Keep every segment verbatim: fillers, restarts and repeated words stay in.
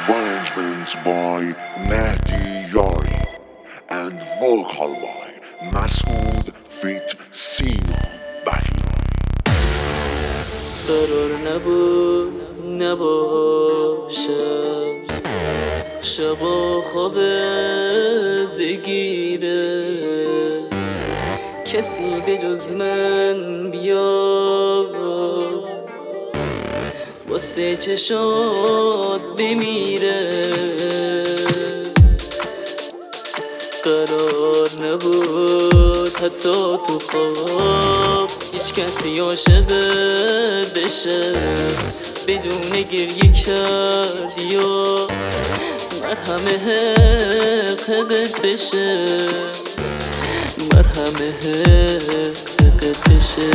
Arrangements by Mehdi Yari and vocal by Masoud Fit Sina Bahirani. قرار نبود نباشم شبا خوابت بگیره کسی به جز من بیاد واسه چشات بمیره قرار نبود حتی تو خواب هیچ کسی عاشقت بشه بدون گریه کردی یا مرهم حقت بشه مرهم حقت بشه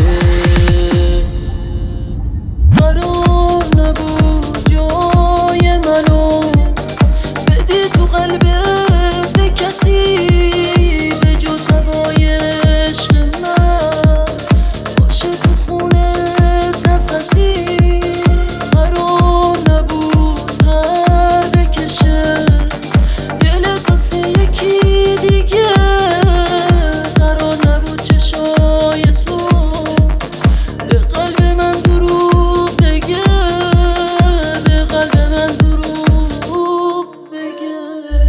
قرار نبود جای منو بدی تو قلبت به کسی به جز هوای عشق من باشه تو خونه نفسی قرار نبود پر بکشه دلت واسه یکی دیگه قرار نبود چشای تو به قلب من دروغ بگه به قلب من دروغ بگه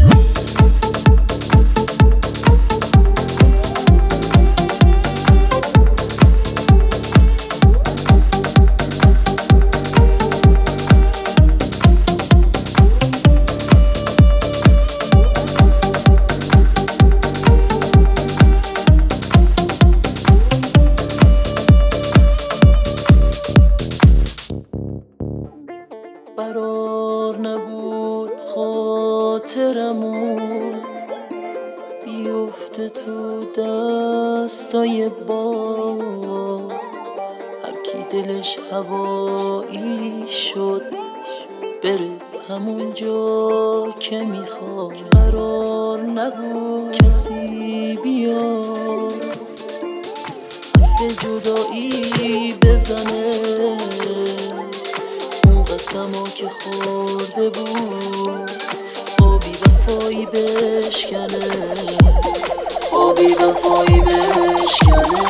قرار نبود خاطرمون بیفته تو دستای با هر کی دلش هوایی شد بره همون جا که میخواد قرار نبود کسی بیاد حرف جدایی بزنه قسمو که خورده بود آبی وفایی بشکنه آبی وفایی بشکنه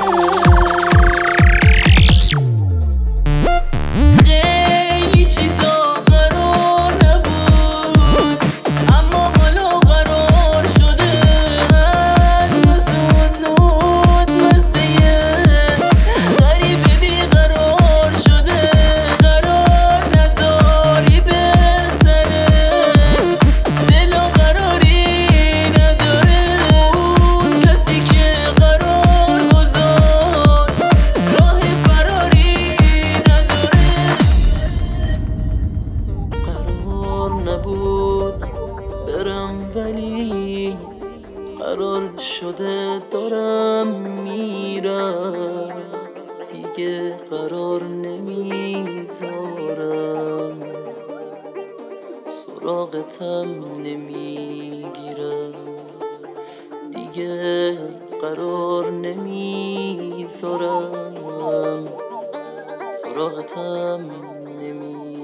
خیلی چیزا قرار نبود اما حالا قرار شده هنوز نود مسیه غریبه بیقرار شده ولی قرار شده دارم میرم دیگه قرار نمیذارم سراغتم نمیگیرم دیگه قرار نمیذارم سراغتم نمیگیرم